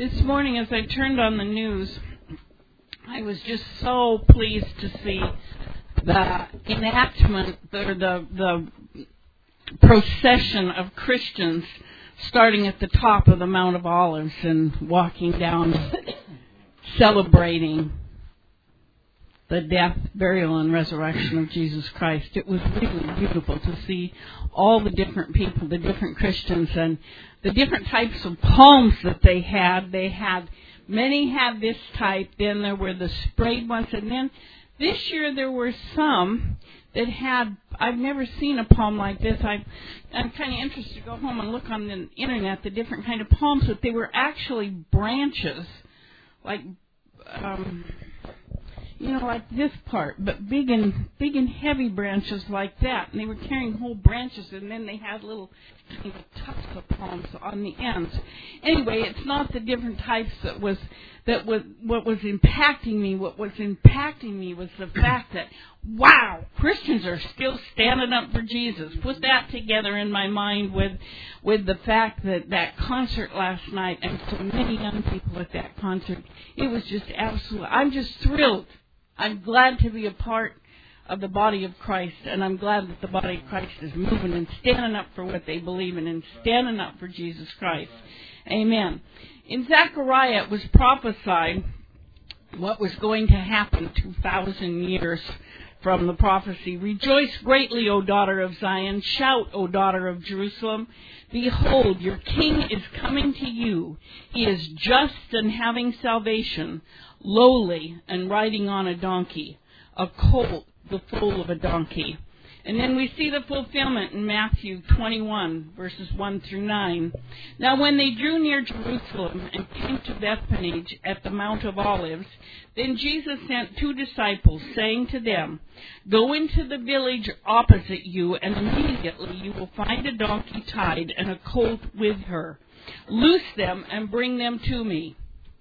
This morning, as I turned on the news, I was just so pleased to see the enactment, or the procession of Christians starting at the top of the Mount of Olives and walking down, celebrating the death, burial, and resurrection of Jesus Christ. It was really beautiful to see all the different people, the different Christians, and the different types of palms that they had. Many had this type, then there were the sprayed ones, and then this year there were some that had, I've never seen a palm like this. I'm kind of interested to go home and look on the internet, the different kind of palms, but they were actually branches, like like this part, but big and heavy branches like that. And they were carrying whole branches, and then they had little tufts of palms on the ends. Anyway, it's not the different types what was impacting me. What was impacting me was the fact that, wow, Christians are still standing up for Jesus. Put that together in my mind with the fact that concert last night, and so many young people at that concert. It was just absolutely, I'm just thrilled. I'm glad to be a part of the body of Christ, and I'm glad that the body of Christ is moving and standing up for what they believe in and standing up for Jesus Christ. Amen. In Zechariah, it was prophesied what was going to happen 2,000 years from the prophecy. Rejoice greatly, O daughter of Zion. Shout, O daughter of Jerusalem. Behold, your king is coming to you. He is just and having salvation, lowly and riding on a donkey, a colt, the foal of a donkey. And then we see the fulfillment in Matthew 21, verses 1 through 9. Now when they drew near Jerusalem and came to Bethphage at the Mount of Olives, then Jesus sent 2 disciples, saying to them, Go into the village opposite you, and immediately you will find a donkey tied and a colt with her. Loose them and bring them to me.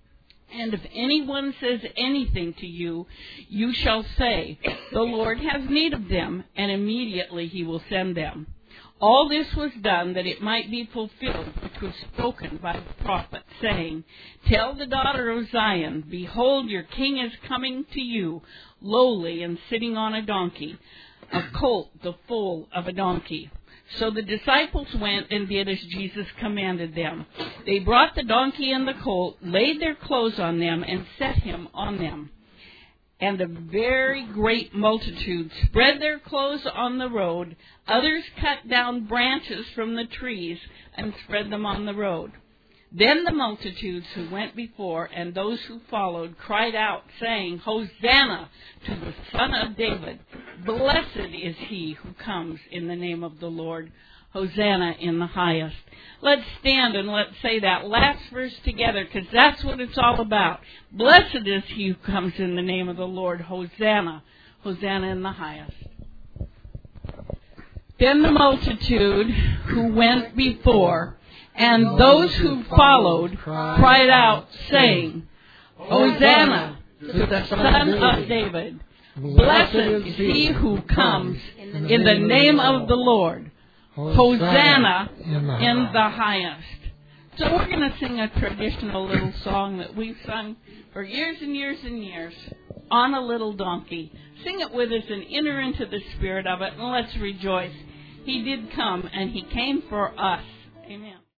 And if anyone says anything to you, you shall say, The Lord has need of them, and immediately he will send them. All this was done that it might be fulfilled, which was spoken by the prophet, saying, Tell the daughter of Zion, Behold, your king is coming to you, lowly and sitting on a donkey, a colt, the foal of a donkey. So the disciples went and did as Jesus commanded them. They brought the donkey and the colt, laid their clothes on them, and set him on them. And a very great multitude spread their clothes on the road. Others cut down branches from the trees and spread them on the road. Then the multitudes who went before and those who followed cried out, saying, Hosanna to the Son of David. Blessed is he who comes in the name of the Lord. Hosanna in the highest. Let's stand and let's say that last verse together, because that's what it's all about. Blessed is he who comes in the name of the Lord. Hosanna. Hosanna in the highest. Then the multitude who went before and those who followed cried out, saying, Hosanna to the Son of David. Blessed is he who comes in the name of the Lord. Hosanna in the highest. So we're going to sing a traditional little song that we've sung for years and years and years, On a Little Donkey. Sing it with us and enter into the spirit of it, and let's rejoice. He did come, and he came for us. Amen.